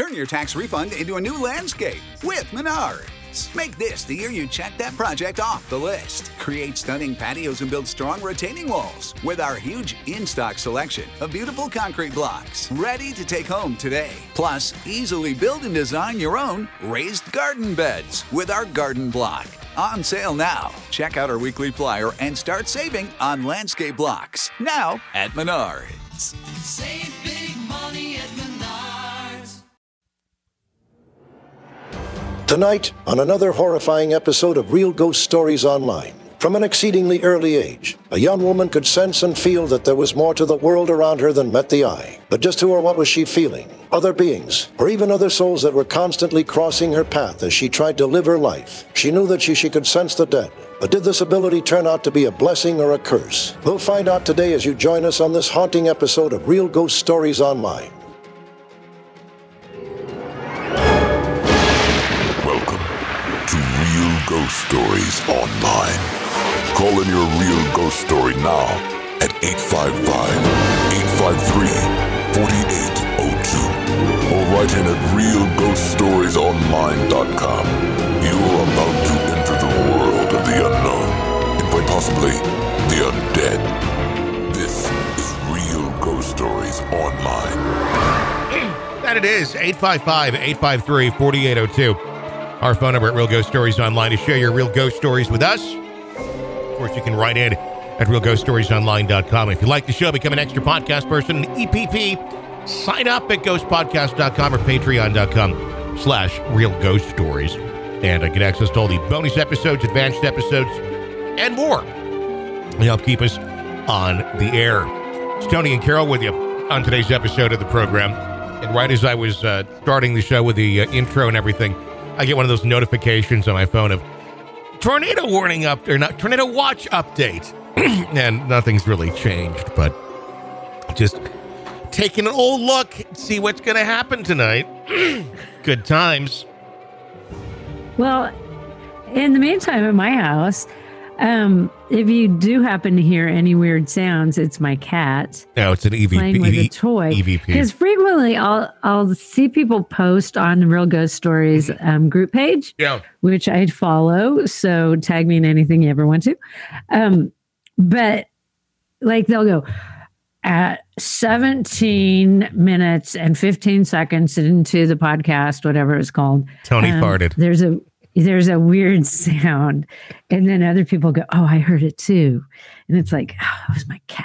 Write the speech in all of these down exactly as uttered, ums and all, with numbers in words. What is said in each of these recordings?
Turn your tax refund into a new landscape with Menards. Make this the year you check that project off the list. Create stunning patios and build strong retaining walls with our huge in-stock selection of beautiful concrete blocks ready to take home today. Plus, easily build and design your own raised garden beds with our garden block. On sale now. Check out our weekly flyer and start saving on landscape blocks. Now at Menards. Save big money at Menards. Tonight, on another horrifying episode of Real Ghost Stories Online. From an exceedingly early age, a young woman could sense and feel that there was more to the world around her than met the eye. But just who or what was she feeling? Other beings, or even other souls that were constantly crossing her path as she tried to live her life. She knew that she, she could sense the dead. But did this ability turn out to be a blessing or a curse? We'll find out today as you join us on this haunting episode of Real Ghost Stories Online. Real Ghost Stories Online. Call in your real ghost story now at eight five five, eight five three, four eight zero two or write in at real ghost stories online dot com. You are about to enter the world of the unknown and quite possibly the undead. This is Real Ghost Stories Online. That it is, eight five five, eight five three, four eight zero two. Our phone number at Real Ghost Stories Online to share your real ghost stories with us. Of course, you can write in at real ghost stories online dot com. If you like the show, become an extra podcast person, an E P P. Sign up at ghost podcast dot com or patreon dot com slash real ghost stories. And uh, get access to all the bonus episodes, advanced episodes, and more. They help keep us on the air. It's Tony and Carol with you on today's episode of the program. And right as I was uh, starting the show with the uh, intro and everything, I get one of those notifications on my phone of tornado warning up or not tornado watch update. And nothing's really changed, but just taking an old look, see what's going to happen tonight. Good times. Well, in the meantime, at my house, um, if you do happen to hear any weird sounds, it's my cat. No, it's an E V P. Playing with a toy. E V P. Because frequently I'll I'll see people post on the Real Ghost Stories um, group page, yeah, which I'd follow. So tag me in anything you ever want to. Um, but like they'll go at seventeen minutes and fifteen seconds into the podcast, whatever it's called. Tony um, farted. There's a There's a weird sound. And then other people go, oh, I heard it too. And it's like, oh, it was my cat.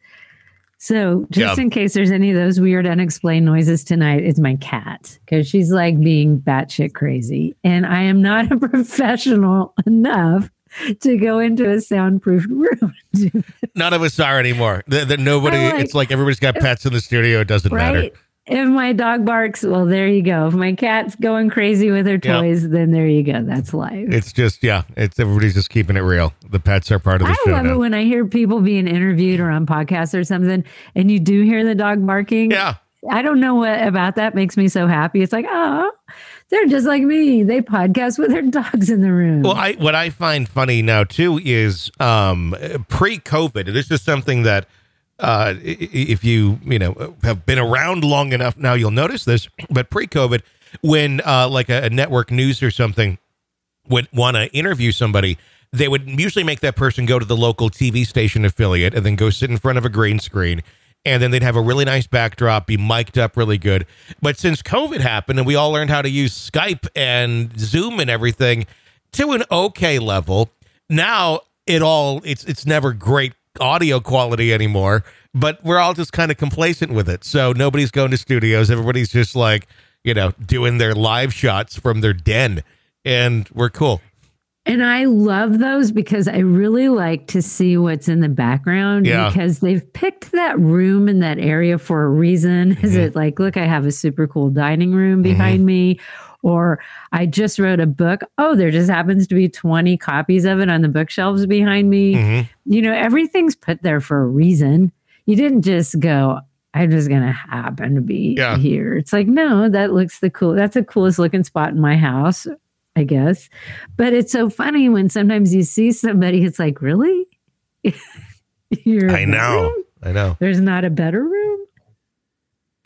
So just yeah. in case there's any of those weird unexplained noises tonight, it's my cat. Because she's like being batshit crazy. And I am not a professional enough to go into a soundproof room. None of us are anymore. The, the, nobody, like, it's like everybody's got pets in the studio. It doesn't right? matter. If my dog barks, well, there you go. If my cat's going crazy with her toys, yep. then there you go. That's life. It's just, yeah, it's everybody's just keeping it real. The pets are part of the I show love now. it when I hear people being interviewed or on podcasts or something, and you do hear the dog barking. Yeah. I don't know what about that makes me so happy. It's like, oh, they're just like me. They podcast with their dogs in the room. Well, I what I find funny now, too, is um, pre-COVID, this is something that Uh, if you, you know, have been around long enough now, you'll notice this. But pre-COVID, when uh, like a, a network news or something would want to interview somebody, they would usually make that person go to the local T V station affiliate and then go sit in front of a green screen. And then they'd have a really nice backdrop, be mic'd up really good. But since COVID happened and we all learned how to use Skype and Zoom and everything to an okay level, now it all, it's it's never great audio quality anymore, but we're all just kind of complacent with it. So nobody's going to studios. Everybody's just like, you know, doing their live shots from their den, and we're cool. And I love those because I really like to see what's in the background yeah. because they've picked that room in that area for a reason. Mm-hmm. Is it like, look, I have a super cool dining room behind mm-hmm. me, or I just wrote a book. Oh, there just happens to be twenty copies of it on the bookshelves behind me. Mm-hmm. You know, everything's put there for a reason. You didn't just go, I'm just going to happen to be yeah. here. It's like, no, that looks the cool. That's the coolest looking spot in my house, I guess. But it's so funny when sometimes you see somebody, it's like, really? You're I know. I know. There's not a better room?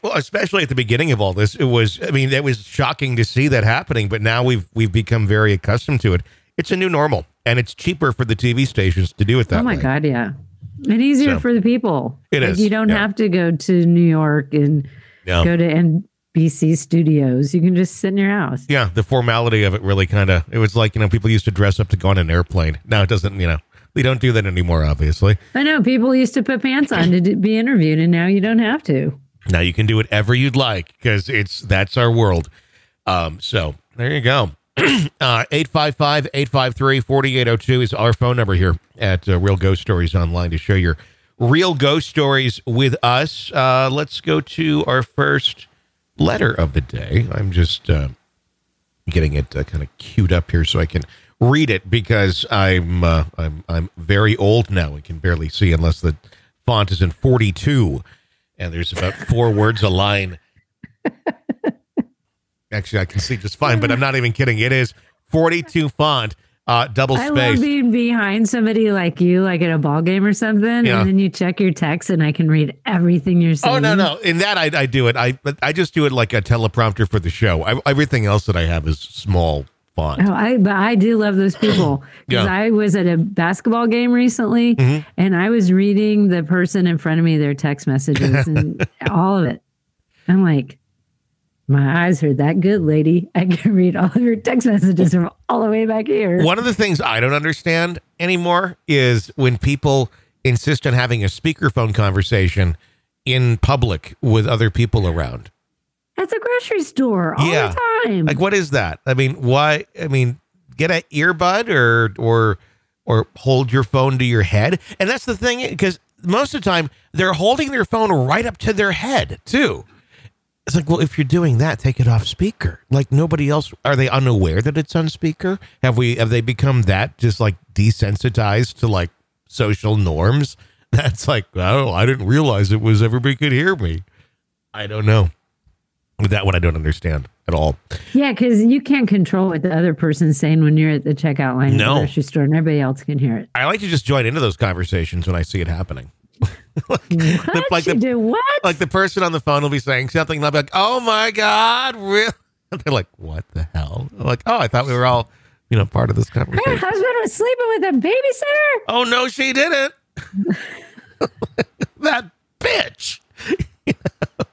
Well, especially at the beginning of all this, it was, I mean, it was shocking to see that happening, but now we've we've become very accustomed to it. It's a new normal, and it's cheaper for the T V stations to do it that way. Oh, my way. God, yeah. And easier so, for the people. It like is. You don't yeah. have to go to New York and yeah. go to N B C studios. You can just sit in your house. Yeah, the formality of it really kind of, it was like, you know, people used to dress up to go on an airplane. Now it doesn't, you know, we don't do that anymore, obviously. I know. People used to put pants on to d- be interviewed, and now you don't have to. Now you can do whatever you'd like because it's that's our world. Um, so there you go. uh, eight five five, eight five three, four eight zero two is our phone number here at uh, Real Ghost Stories Online to share your real ghost stories with us. Uh, let's go to our first letter of the day. I'm just uh, getting it uh, kind of queued up here so I can read it because I'm uh, I'm I'm very old now. I can barely see unless the font is in forty-two, and there's about four words a line. Actually, I can see just fine, but I'm not even kidding. It is forty-two font, uh, double space. I love being behind somebody like you, like at a ball game or something, yeah. and then you check your text, and I can read everything you're saying. Oh no, no! In that, I, I do it. I I just do it like a teleprompter for the show. I, everything else that I have is small font. Oh, I but I do love those people because yeah. I was at a basketball game recently, mm-hmm. and I was reading the person in front of me their text messages and all of it. I'm like, my eyes are that good, lady. I can read all of your text messages from all the way back here. One of the things I don't understand anymore is when people insist on having a speakerphone conversation in public with other people around. At the grocery store all yeah. the time. Like, what is that? I mean, why? I mean, get an earbud or or or hold your phone to your head. And that's the thing, because most of the time they're holding their phone right up to their head too. It's like, well, if you're doing that, take it off speaker. Like nobody else, are they unaware that it's on speaker? Have we, have they become that just like desensitized to like social norms? That's like, oh, I didn't realize it was everybody could hear me. I don't know. That one I don't understand at all. Yeah, because you can't control what the other person's saying when you're at the checkout line no. at the grocery store and everybody else can hear it. I like to just join into those conversations when I see it happening. like, what? The, like you the, do what? Like the person on the phone will be saying something and I'll be like, oh my God, really? And they're like, what the hell? I'm like, oh, I thought we were all, you know, part of this conversation. Her husband was sleeping with a babysitter? Oh, no, she didn't. That bitch. You know?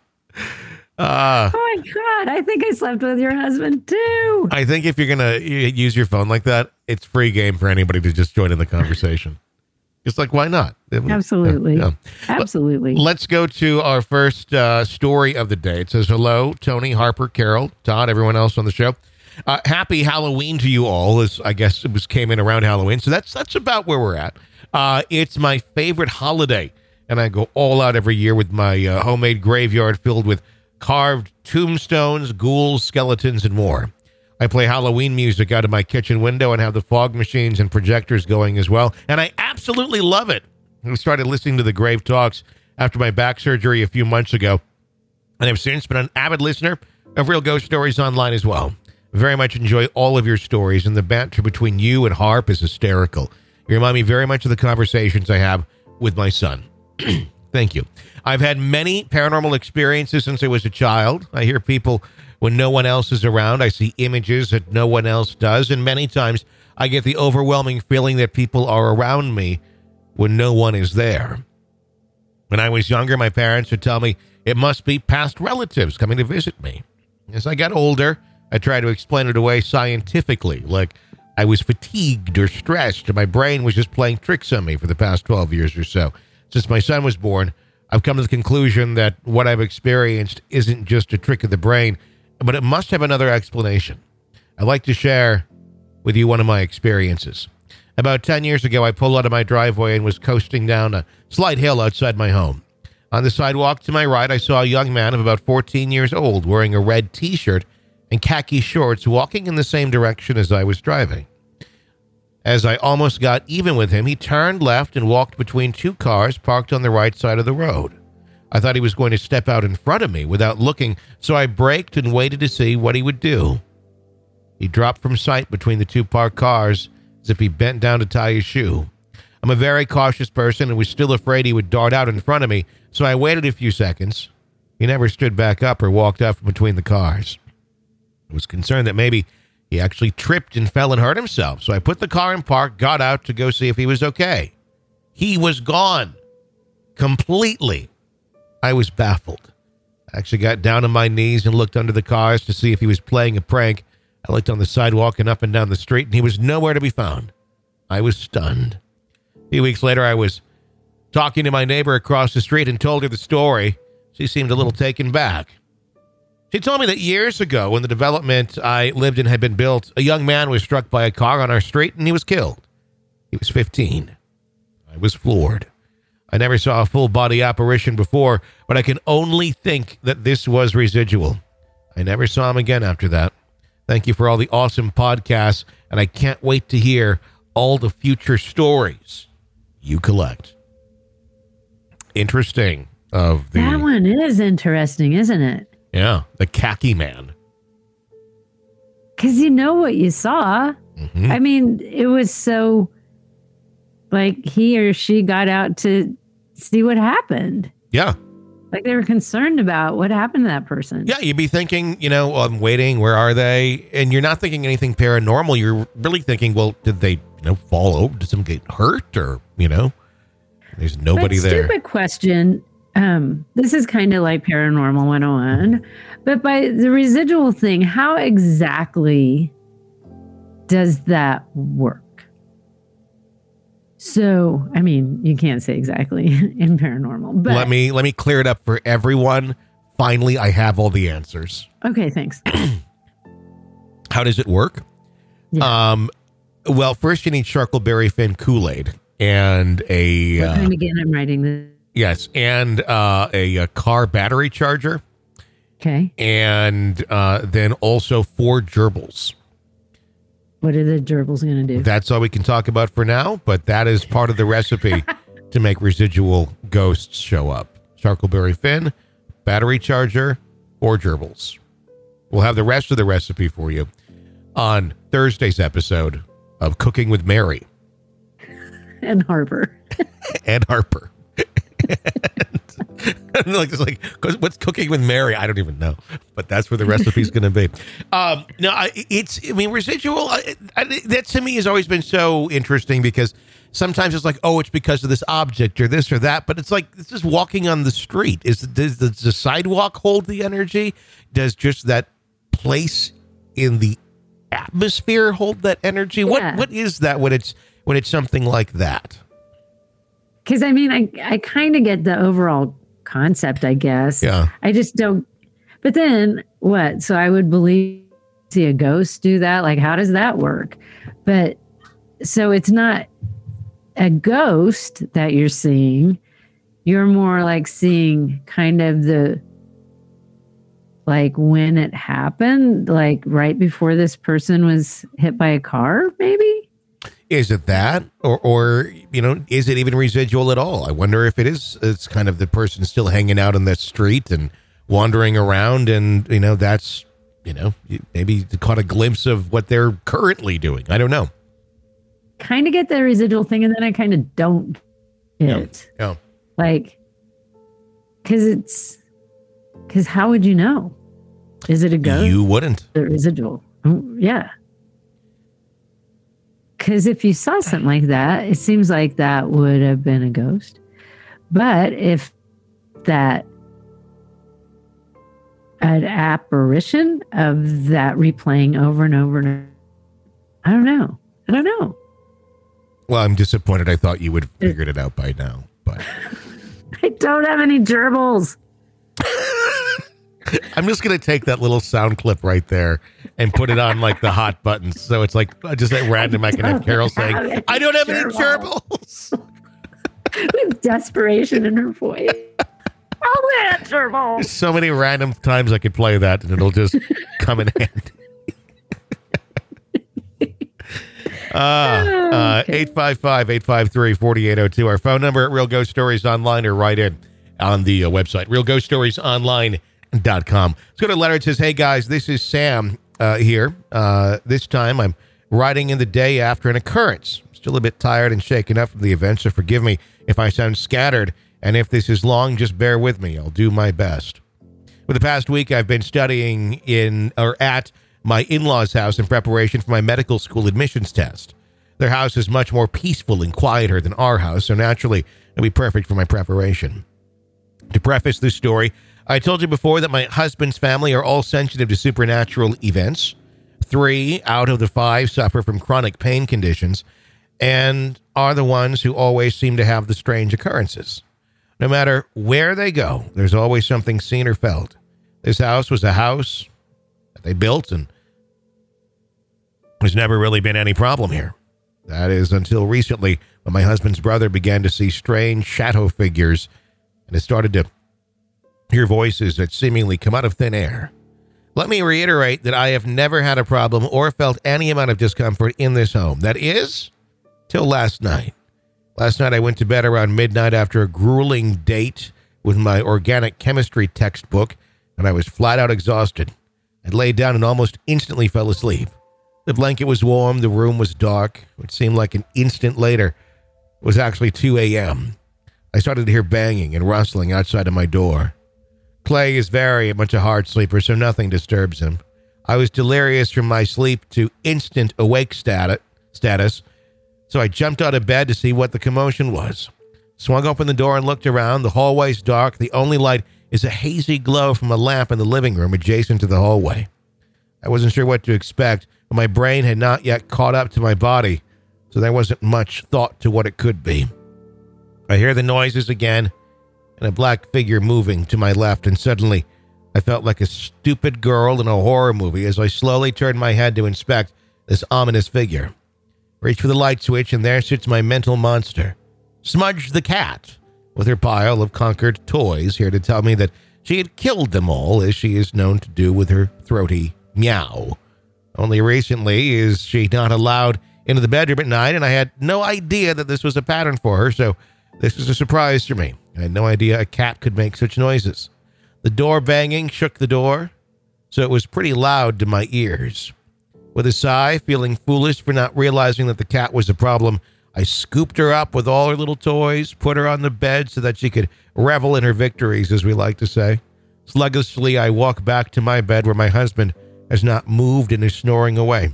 Uh, oh my God, I think I slept with your husband too. I think if you're going to use your phone like that, it's free game for anybody to just join in the conversation. It's like, why not? Absolutely. Yeah, yeah. Absolutely. Let's go to our first uh, story of the day. It says, hello, Tony, Harper, Carol, Todd, everyone else on the show. Uh, happy Halloween to you all. As I guess it was came in around Halloween. So that's that's about where we're at. Uh, it's my favorite holiday. And I go all out every year with my uh, homemade graveyard filled with carved tombstones, ghouls, skeletons, and more. I play Halloween music out of my kitchen window and have the fog machines and projectors going as well. And I absolutely love it. I started listening to the Grave Talks after my back surgery a few months ago. And I've since been an avid listener of Real Ghost Stories Online as well. Very much enjoy all of your stories, and the banter between you and Harp is hysterical. You remind me very much of the conversations I have with my son. Thank you. I've had many paranormal experiences since I was a child. I hear people when no one else is around. I see images that no one else does. And many times I get the overwhelming feeling that people are around me when no one is there. When I was younger, my parents would tell me it must be past relatives coming to visit me. As I got older, I tried to explain it away scientifically, like I was fatigued or stressed, and my brain was just playing tricks on me for the past twelve years or so. Since my son was born, I've come to the conclusion that what I've experienced isn't just a trick of the brain, but it must have another explanation. I'd like to share with you one of my experiences. About ten years ago, I pulled out of my driveway and was coasting down a slight hill outside my home. On the sidewalk to my right, I saw a young man of about fourteen years old wearing a red T-shirt and khaki shorts walking in the same direction as I was driving. As I almost got even with him, he turned left and walked between two cars parked on the right side of the road. I thought he was going to step out in front of me without looking, so I braked and waited to see what he would do. He dropped from sight between the two parked cars as if he bent down to tie his shoe. I'm a very cautious person and was still afraid he would dart out in front of me, so I waited a few seconds. He never stood back up or walked out from between the cars. I was concerned that maybe he actually tripped and fell and hurt himself. So I put the car in park, got out to go see if he was okay. He was gone. Completely. I was baffled. I actually got down on my knees and looked under the cars to see if he was playing a prank. I looked on the sidewalk and up and down the street, and he was nowhere to be found. I was stunned. A few weeks later, I was talking to my neighbor across the street and told her the story. She seemed a little taken back. She told me that years ago, when the development I lived in had been built, a young man was struck by a car on our street, and he was killed. He was fifteen. I was floored. I never saw a full-body apparition before, but I can only think that this was residual. I never saw him again after that. Thank you for all the awesome podcasts, and I can't wait to hear all the future stories you collect. Interesting. Of the that one is interesting, isn't it? Yeah, the khaki man. Because you know what you saw. Mm-hmm. I mean, it was so like he or she got out to see what happened. Yeah. Like they were concerned about what happened to that person. Yeah, you'd be thinking, you know, I'm waiting, where are they? And you're not thinking anything paranormal. You're really thinking, well, did they, you know, fall over? Did someone get hurt? Or, you know, there's nobody but there. Stupid question. Um, this is kind of like Paranormal one oh one. But by the residual thing, how exactly does that work? So, I mean, you can't say exactly in paranormal, but let me let me clear it up for everyone. Finally, I have all the answers. Okay, thanks. How does it work? Yeah. Um, well, first you need Charkleberry Fin Kool-Aid and a What uh, time again? I'm writing this. yes, and uh, a, a car battery charger, Okay. and uh, then also four gerbils. What are the gerbils going to do? That's all we can talk about for now, but that is part of the recipe to make residual ghosts show up. Charkleberry Fin, battery charger, or gerbils. We'll have the rest of the recipe for you on Thursday's episode of Cooking with Mary. And Harper. And Harper. and like, it's like, what's Cooking with Mary? I don't even know, but that's where the recipe's going to be. Um, no, I, it's, I mean, residual, I, I, that to me has always been so interesting because sometimes it's like, oh, it's because of this object or this or that, but it's like, it's just walking on the street. Is does, does the sidewalk hold the energy? Does just that place in the atmosphere hold that energy? Yeah. What What is that when it's, when it's something like that? Because, I mean, I, I kind of get the overall concept, I guess. Yeah. I just don't. But then what? So I would believe see a ghost do that? Like, how does that work? But so it's not a ghost that you're seeing. You're more like seeing kind of the, like when it happened, like right before this person was hit by a car, maybe? Is it that, or, or, you know, is it even residual at all? I wonder if it is, it's kind of the person still hanging out on the street and wandering around and, you know, that's, you know, maybe caught a glimpse of what they're currently doing. I don't know. Kind of get the residual thing, and then I kind of don't get it. Yeah. Like, because it's, because how would you know? Is it a ghost? You wouldn't. The residual. Oh, yeah. Because if you saw something like that, it seems like that would have been a ghost. But if that an apparition of that replaying over and over and over, I don't know. I don't know. Well, I'm disappointed. I thought you would have figured it out by now, but I don't have any gerbils. I'm just going to take that little sound clip right there and put it on like the hot buttons. So it's like just at random. I can have Carol saying, I don't have any gerbils. With desperation in her voice. I'll have gerbils. There's so many random times I could play that and it'll just come in handy. Uh, uh, eight five five, eight five three, four eight zero two. Our phone number at Real Ghost Stories Online, or write in on the uh, website, real ghost stories online dot com. Let's go to a letter. It says, hey guys, this is Sam uh, here. Uh, this time I'm writing in the day after an occurrence. I'm still a bit tired and shaken up from the event, so forgive me if I sound scattered. And if this is long, just bear with me. I'll do my best. For the past week, I've been studying in or at my in-laws' house in preparation for my medical school admissions test. Their house is much more peaceful and quieter than our house, so naturally, it'll be perfect for my preparation. To preface this story, I told you before that my husband's family are all sensitive to supernatural events. Three out of the five suffer from chronic pain conditions and are the ones who always seem to have the strange occurrences. No matter where they go, there's always something seen or felt. This house was a house that they built, and there's never really been any problem here. That is until recently, when my husband's brother began to see strange shadow figures and has started to hear voices that seemingly come out of thin air. Let me reiterate that I have never had a problem or felt any amount of discomfort in this home. That is, till last night. Last night I went to bed around midnight after a grueling date with my organic chemistry textbook, and I was flat out exhausted. I laid down and almost instantly fell asleep. The blanket was warm, the room was dark. It seemed like an instant later. It was actually two a.m. I started to hear banging and rustling outside of my door. Clay is very much a hard sleeper, so nothing disturbs him. I was delirious from my sleep to instant awake stat- status, so I jumped out of bed to see what the commotion was. Swung open the door and looked around. The hallway's dark. The only light is a hazy glow from a lamp in the living room adjacent to the hallway. I wasn't sure what to expect, but my brain had not yet caught up to my body, so there wasn't much thought to what it could be. I hear the noises again, and a black figure moving to my left, and suddenly I felt like a stupid girl in a horror movie as I slowly turned my head to inspect this ominous figure. Reach for the light switch, and there sits my mental monster, Smudge the cat, with her pile of conquered toys, here to tell me that she had killed them all, as she is known to do with her throaty meow. Only recently is she not allowed into the bedroom at night, and I had no idea that this was a pattern for her, so this is a surprise for me. I had no idea a cat could make such noises. The door banging shook the door, so it was pretty loud to my ears. With a sigh, feeling foolish for not realizing that the cat was a problem, I scooped her up with all her little toys, put her on the bed so that she could revel in her victories, as we like to say. Sluggishly, I walk back to my bed where my husband has not moved and is snoring away.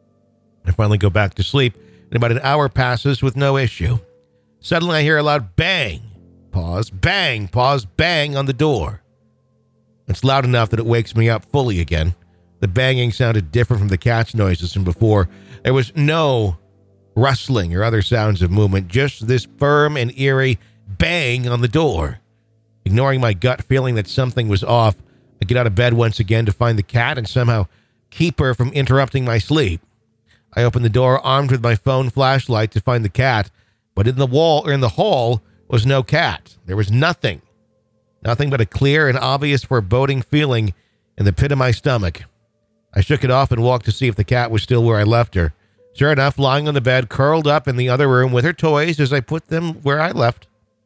I finally go back to sleep, and about an hour passes with no issue. Suddenly, I hear a loud bang, pause, bang, pause, bang on the door. It's loud enough that it wakes me up fully again. The banging sounded different from the cat's noises from before. There was no rustling or other sounds of movement, just this firm and eerie bang on the door. Ignoring my gut feeling that something was off, I get out of bed once again to find the cat and somehow keep her from interrupting my sleep. I open the door armed with my phone flashlight to find the cat, but in the wall or in the hall was no cat. There was nothing. Nothing but a clear and obvious foreboding feeling in the pit of my stomach. I shook it off and walked to see if the cat was still where I left her. Sure enough, lying on the bed, curled up in the other room with her toys as I put them where I left.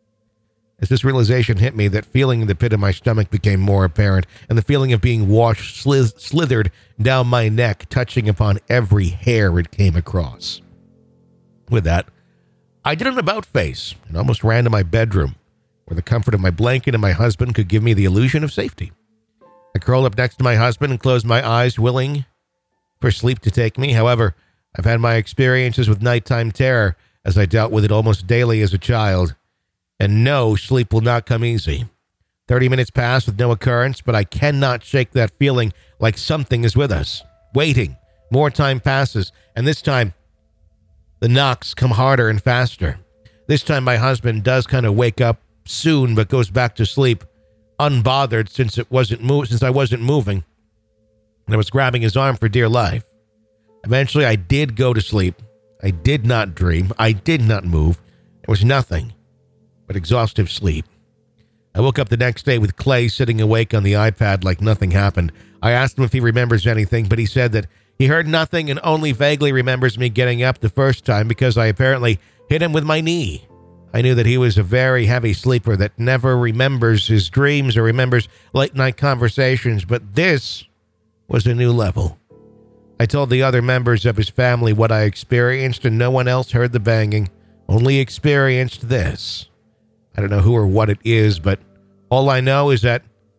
As this realization hit me, that feeling in the pit of my stomach became more apparent, and the feeling of being washed sliz- slithered down my neck, touching upon every hair it came across. With that, I did an about face and almost ran to my bedroom, where the comfort of my blanket and my husband could give me the illusion of safety. I curled up next to my husband and closed my eyes, willing for sleep to take me. However, I've had my experiences with nighttime terror, as I dealt with it almost daily as a child. And no, sleep will not come easy. Thirty minutes pass with no occurrence, but I cannot shake that feeling like something is with us, waiting. More time passes, and this time, the knocks come harder and faster. This time, my husband does kind of wake up soon, but goes back to sleep, unbothered since it wasn't mo- since I wasn't moving, and I was grabbing his arm for dear life. Eventually, I did go to sleep. I did not dream. I did not move. There was nothing but exhaustive sleep. I woke up the next day with Clay sitting awake on the iPad like nothing happened. I asked him if he remembers anything, but he said that he heard nothing and only vaguely remembers me getting up the first time because I apparently hit him with my knee. I knew that he was a very heavy sleeper that never remembers his dreams or remembers late night conversations, but this was a new level. I told the other members of his family what I experienced, and no one else heard the banging, only experienced this. I don't know who or what it is, but all I know is that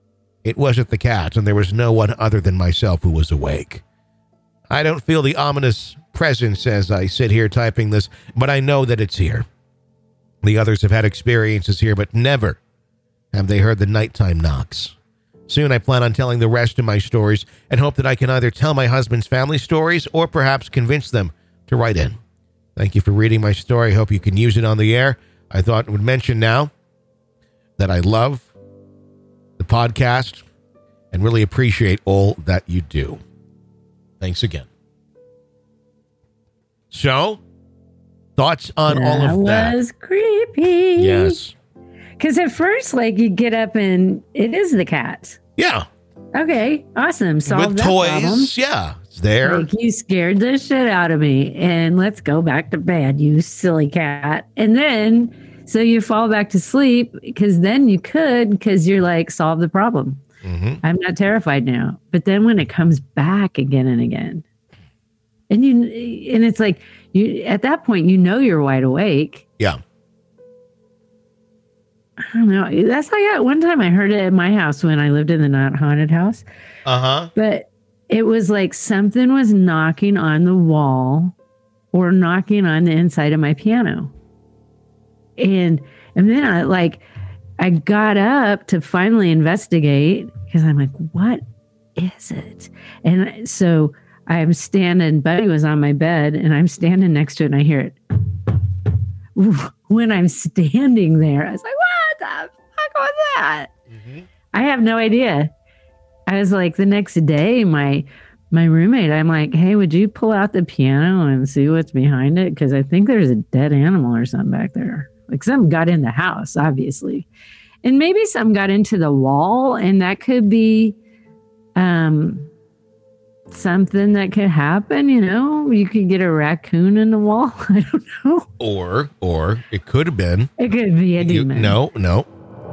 It wasn't the cat, and there was no one other than myself who was awake. I don't feel the ominous presence as I sit here typing this, but I know that it's here. The others have had experiences here, but never have they heard the nighttime knocks. Soon I plan on telling the rest of my stories and hope that I can either tell my husband's family stories or perhaps convince them to write in. Thank you for reading my story. Hope you can use it on the air. I thought I would mention now that I love the podcast and really appreciate all that you do. Thanks again. So, thoughts on that all of that? That was creepy. Yes. Because at first, like, you get up and it is the cat. Yeah. Okay, awesome. Solve With that toys. problem. Yeah, it's there. Like, you scared the shit out of me. And let's go back to bed, you silly cat. And then, so you fall back to sleep because then you could, because you're like, solve the problem. Mm-hmm. I'm not terrified now. But then when it comes back again and again, and you, and it's like, you at that point, you know you're wide awake. Yeah. I don't know. That's how I got one time I heard it at my house when I lived in the not haunted house. Uh-huh. But it was like something was knocking on the wall or knocking on the inside of my piano. And and then I like I got up to finally investigate because I'm like, what is it? And so I'm standing, Buddy was on my bed and I'm standing next to it and I hear it. When I'm standing there, I was like, what the fuck was that? Mm-hmm. I have no idea. I was like, the next day, my my roommate, I'm like, hey, would you pull out the piano and see what's behind it? Because I think there's a dead animal or something back there. Like something got in the house, obviously. And maybe something got into the wall, and that could be um, something that could happen, you know? You could get a raccoon in the wall. I don't know. Or, or it could have been. It could be a You, demon. no, no.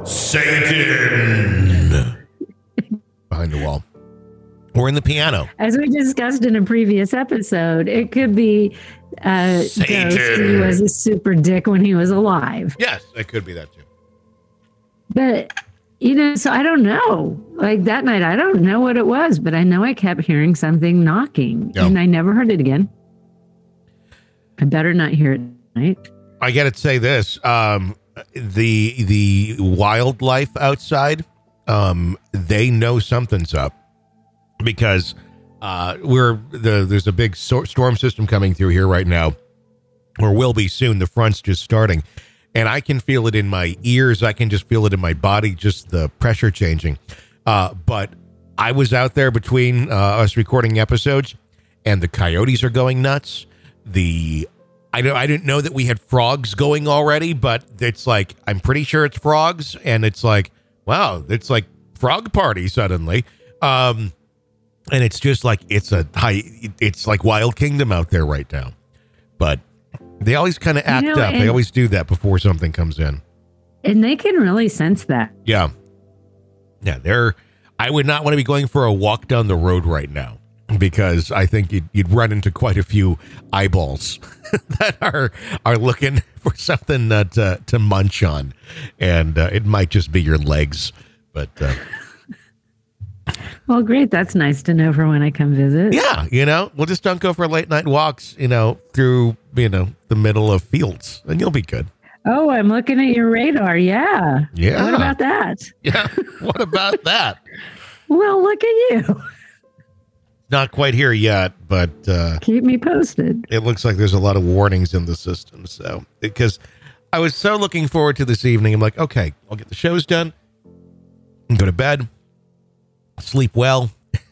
Satan behind the wall. Or in the piano. As we discussed in a previous episode, it could be uh, Satan. Ghost who was a super dick when he was alive. Yes, it could be that too. But, you know, so I don't know. Like that night, I don't know what it was, but I know I kept hearing something knocking Yep. and I never heard it again. I better not hear it tonight. I got to say this. Um, the the wildlife outside, um, they know something's up because uh, we're the there's a big so- storm system coming through here right now, or will be soon. The front's just starting, and I can feel it in my ears. I can just feel it in my body, just the pressure changing. Uh, but I was out there between uh, us recording episodes, and the coyotes are going nuts. The I don't I didn't know that we had frogs going already, but it's like I'm pretty sure it's frogs, and it's like wow, it's like frog party suddenly. Um, and it's just like it's a high, it's like Wild Kingdom out there right now. But they always kind of act You know, up. They and- always do that before something comes in. And they can really sense that. Yeah. Yeah, they're I would not want to be going for a walk down the road right now because I think you'd, you'd run into quite a few eyeballs that are are looking for something uh, to, to munch on. And uh, it might just be your legs. But uh, Well, great. That's nice to know for when I come visit. yeah, you know, we'll just don't go for late night walks, you know, through, you know, the middle of fields and you'll be good. Oh, I'm looking at your radar. Yeah. Yeah. What about that? Yeah. What about that? Well, look at you. Not quite here yet, but uh, Keep me posted. it looks like there's a lot of warnings in the system. So, because I was so looking forward to this evening, I'm like, okay, I'll get the shows done and go to bed, sleep well.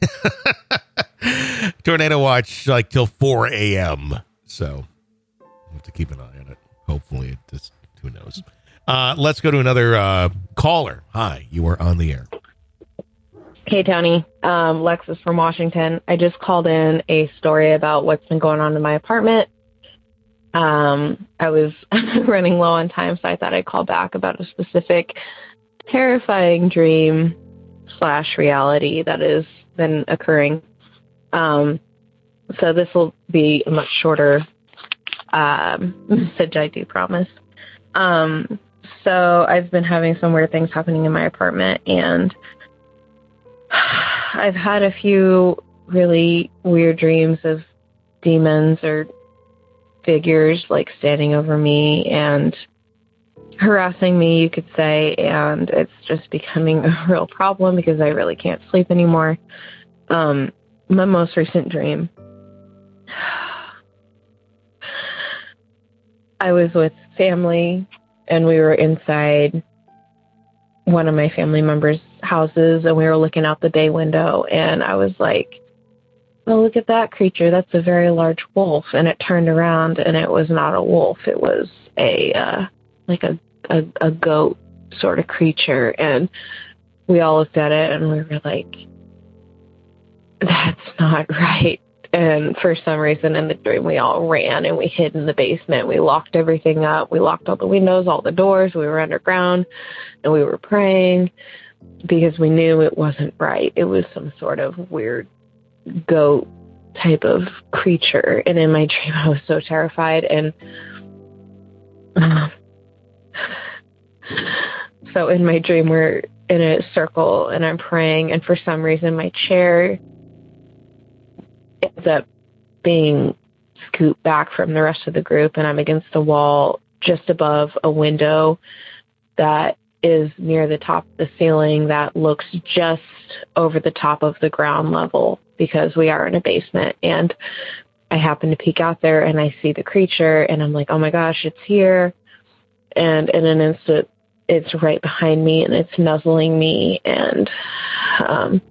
Tornado watch like till four a.m. So, I have to keep an eye on it. Hopefully, it just, who knows. Uh, let's go to another uh, caller. Hi, you are on the air. Hey, Tony. Um, Lexus from Washington. I just called in a story about what's been going on in my apartment. Um, I was running low on time, so I thought I'd call back about a specific terrifying dream slash reality that has been occurring. Um, so this will be a much shorter um, message, I do promise. Um, so I've been having some weird things happening in my apartment, and I've had a few really weird dreams of demons or figures like standing over me and harassing me, you could say, and it's just becoming a real problem because I really can't sleep anymore. Um, my most recent dream, I was with family and we were inside one of my family members' houses and we were looking out the bay window and I was like, oh, look at that creature. That's a very large wolf. And it turned around and it was not a wolf. It was a, uh, like a, a, a goat sort of creature. And we all looked at it and we were like, that's not right. And for some reason in the dream, we all ran and we hid in the basement. We locked everything up. We locked all the windows, all the doors. We were underground and we were praying because we knew it wasn't right. It was some sort of weird goat type of creature. And in my dream, I was so terrified. And um, so in my dream, we're in a circle and I'm praying. And for some reason, my chair ends up being scooped back from the rest of the group. And I'm against the wall just above a window that is near the top of the ceiling that looks just over the top of the ground level because we are in a basement. And I happen to peek out there and I see the creature and I'm like, oh my gosh, it's here. And in an instant, it's right behind me and it's nuzzling me. And um,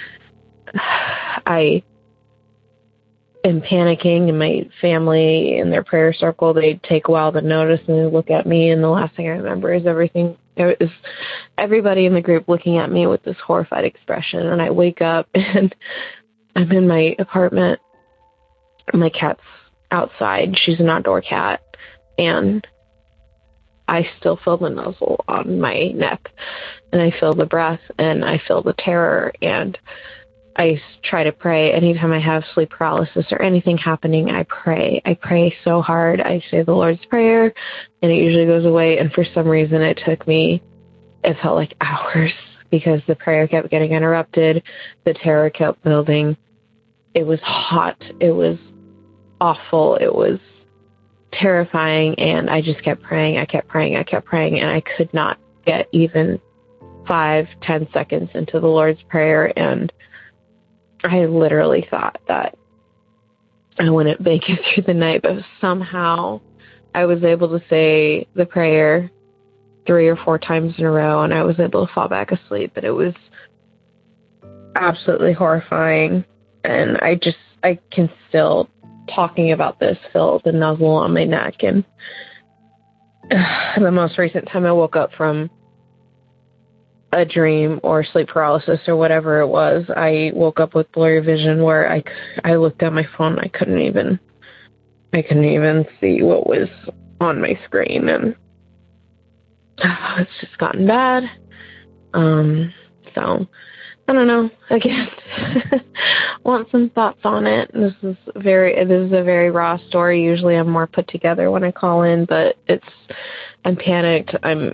I am panicking, and my family in their prayer circle, they take a while to notice and they look at me. And the last thing I remember is everything is everybody in the group looking at me with this horrified expression. And I wake up and I'm in my apartment. My cat's outside. She's an outdoor cat. And I still feel the nuzzle on my neck. And I feel the breath and I feel the terror. And I try to pray. Anytime I have sleep paralysis or anything happening, I pray. I pray so hard. I say the Lord's Prayer and it usually goes away. And for some reason it took me, it felt like hours because the prayer kept getting interrupted. The terror kept building. It was hot. It was awful. It was terrifying. And I just kept praying. I kept praying. I kept praying. And I could not get even five, ten seconds into the Lord's Prayer. And I literally thought that I wouldn't make it through the night, but somehow I was able to say the prayer three or four times in a row and I was able to fall back asleep. But it was absolutely horrifying. And I just, I can still, talking about this, feel the nuzzle on my neck. And uh, the most recent time I woke up from a dream or sleep paralysis or whatever it was, I woke up with blurry vision where I, I looked at my phone. I couldn't even, I couldn't even see what was on my screen. And uh, it's just gotten bad. Um, so I don't know. I guess want some thoughts on it. This is very, this is a very raw story. Usually I'm more put together when I call in, but it's, I'm panicked. I'm,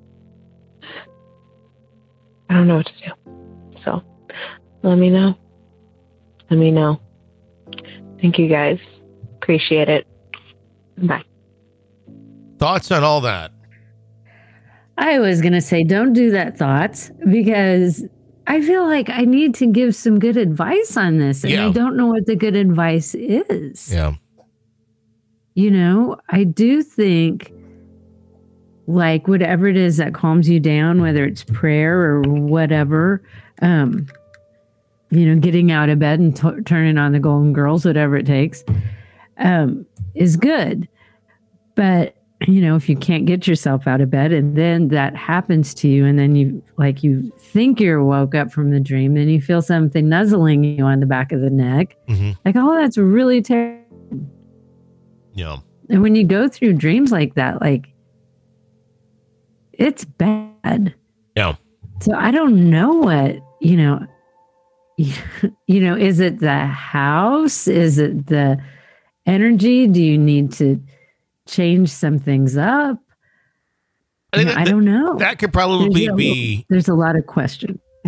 I don't know what to do. So let me know. Let me know. Thank you guys. Appreciate it. Bye. Thoughts on all that? I was going to say, don't do that, thoughts, because I feel like I need to give some good advice on this. And Yeah. I don't know what the good advice is. Yeah. You know, I do think like whatever it is that calms you down, whether it's prayer or whatever, um, you know, getting out of bed and t- turning on the Golden Girls, whatever it takes, um, is good. But, you know, if you can't get yourself out of bed and then that happens to you and then you like you think you're woke up from the dream and you feel something nuzzling you on the back of the neck, Mm-hmm. like, oh, that's really terrible. Yeah. And when you go through dreams like that, like, it's bad. Yeah. So I don't know what, you know, you know, is it the house? Is it the energy? Do you need to change some things up? I, think You know, that, I don't know. That could probably there's a, be. There's a lot of questions.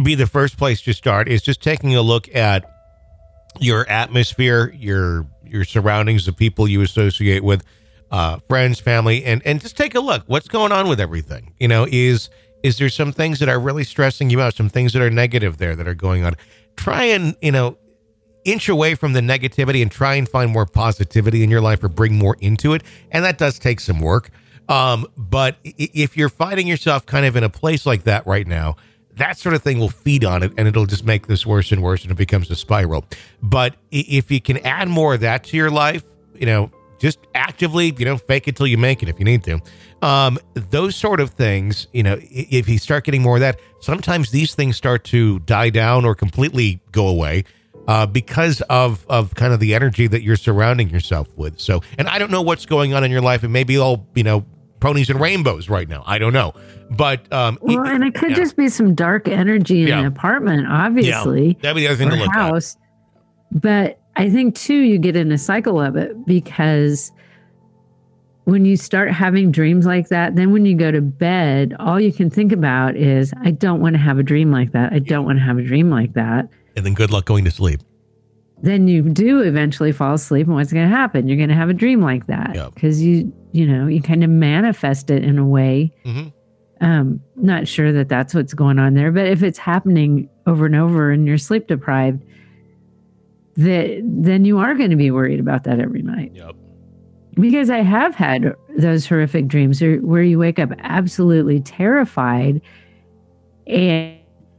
be the first place to start is just taking a look at your atmosphere, your your surroundings, the people you associate with, uh, friends, family, and and just take a look. What's going on with everything? You know, is is there some things that are really stressing you out? Some things that are negative there that are going on? Try and, you know, inch away from the negativity and try and find more positivity in your life or bring more into it. And that does take some work. Um, but if you're finding yourself kind of in a place like that right now, that sort of thing will feed on it and it'll just make this worse and worse and it becomes a spiral. But if you can add more of that to your life, you know, just actively, you know, fake it till you make it if you need to. Um, those sort of things, you know, if you start getting more of that, sometimes these things start to die down or completely go away. Uh, because of, of kind of the energy that you're surrounding yourself with. So, and I don't know what's going on in your life. It may be all, you know, ponies and rainbows right now. I don't know. But, um, well, it, and it could yeah. just be some dark energy in Yeah. an apartment, obviously. Yeah. That'd be the other thing to or look house. But I think too, you get in a cycle of it because when you start having dreams like that, then when you go to bed, all you can think about is, I don't want to have a dream like that. I don't want to have a dream like that. And then good luck going to sleep. Then you do eventually fall asleep, and what's going to happen? You're going to have a dream like that because Yep. you, you know, you kind of manifest it in a way. Mm-hmm. Um, not sure that that's what's going on there, but if it's happening over and over and you're sleep deprived, that then you are going to be worried about that every night. Yep. Because I have had those horrific dreams where, where you wake up absolutely terrified and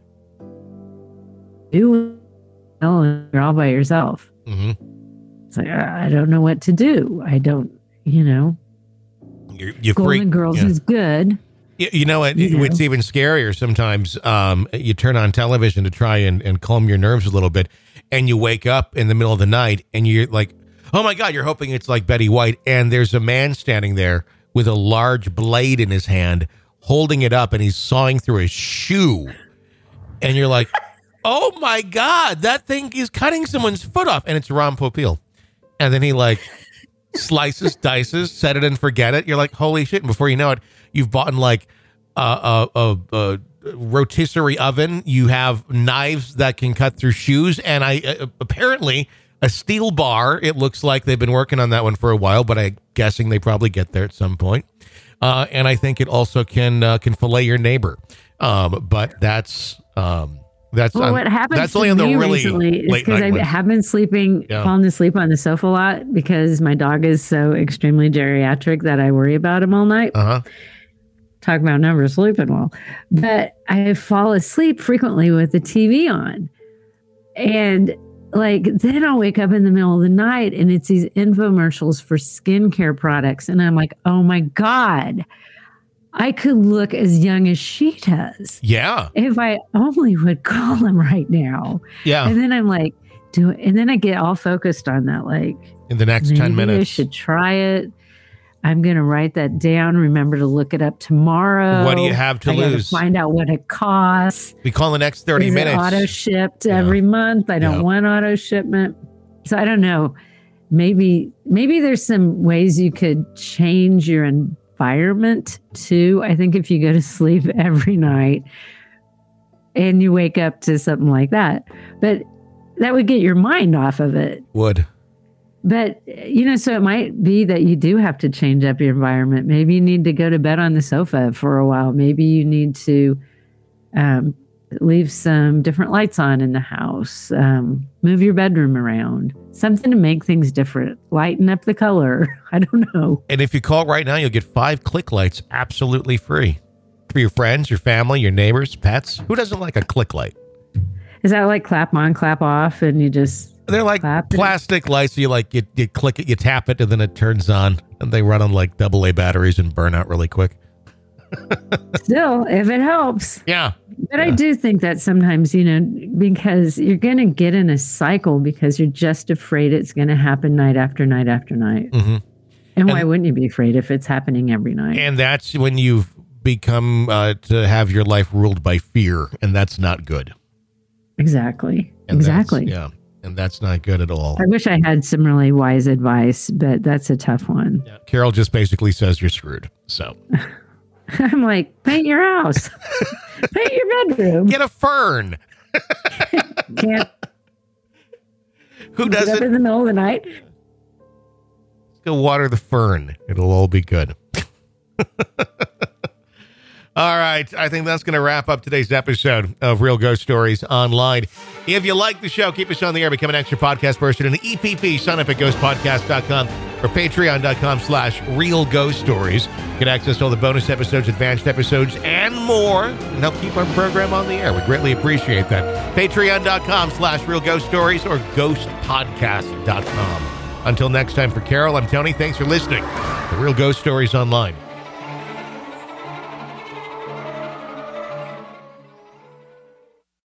you you're all by yourself. Mm-hmm. It's like, I don't know what to do. I don't, you know. You're, you Golden freak. Girls yeah. is good. You, you know what? You know. It's even scarier sometimes. Um, you turn on television to try and, and calm your nerves a little bit, and you wake up in the middle of the night, and you're like, oh my God, you're hoping it's like Betty White, and there's a man standing there with a large blade in his hand, holding it up, and he's sawing through his shoe. And you're like, oh my God, that thing is cutting someone's foot off. And it's Ron Popeil. And then he like slices, dices, set it and forget it. You're like, holy shit. And before you know it, you've bought like a, a, a, a rotisserie oven. You have knives that can cut through shoes. And I uh, apparently a steel bar. It looks like they've been working on that one for a while, but I'm guessing they probably get there at some point. Uh, and I think it also can uh, can fillet your neighbor. Um, but that's... Um, That's Well, on, what happens that's to only on the me really recently is late because night I ones. have been sleeping, Yeah. falling asleep on the sofa a lot because my dog is so extremely geriatric that I worry about him all night. Uh-huh. Talk about never sleeping well. But I fall asleep frequently with the T V on. And like, then I'll wake up in the middle of the night and it's these infomercials for skincare products. And I'm like, oh my God, I could look as young as she does. Yeah. If I only would call him right now. Yeah. And then I'm like, do it. And then I get all focused on that. Like, In the next maybe ten minutes. I should try it. I'm going to write that down. Remember to look it up tomorrow. What do you have to I gotta lose? Find out what it costs. We call the next thirty Is minutes. it auto shipped Yeah. every month? I don't Yeah. want auto shipment. So I don't know. Maybe, maybe there's some ways you could change your environment too. I think if you go to sleep every night and you wake up to something like that, but that would get your mind off of it. Would. But, you know, so it might be that you do have to change up your environment. Maybe you need to go to bed on the sofa for a while. Maybe you need to um, leave some different lights on in the house, um, move your bedroom around, something to make things different, lighten up the color. I don't know. And if you call right now, you'll get five click lights absolutely free for your friends, your family, your neighbors, pets. Who doesn't like a click light? Is that like clap on, clap off, and you just... They're like Clap it. plastic lights. You like you, you click it, you tap it, and then it turns on. And they run on like double A batteries and burn out really quick. Still, if it helps. Yeah. But I do think that sometimes, you know, because you're going to get in a cycle because you're just afraid it's going to happen night after night after night. Mm-hmm. And why And- wouldn't you be afraid if it's happening every night? And that's when you've become uh, to have your life ruled by fear, and that's not good. Exactly. And that's- Exactly. Yeah. And that's not good at all. I wish I had some really wise advice, but that's a tough one. Yeah. Carol just basically says you're screwed. So I'm like, paint your house. Paint your bedroom. Get a fern. Can't. Who Get does up it? in the middle of the night. Go water the fern. It'll all be good. All right. I think that's going to wrap up today's episode of Real Ghost Stories Online. If you like the show, keep us on the air. Become an extra podcast person in the E P P. Sign up at ghost podcast dot com or patreon.com slash real ghost stories. You can access all the bonus episodes, advanced episodes, and more, and help keep our program on the air. We greatly appreciate that. Patreon.com slash real ghost stories or ghost podcast dot com. Until next time, for Carol, I'm Tony. Thanks for listening to Real Ghost Stories Online.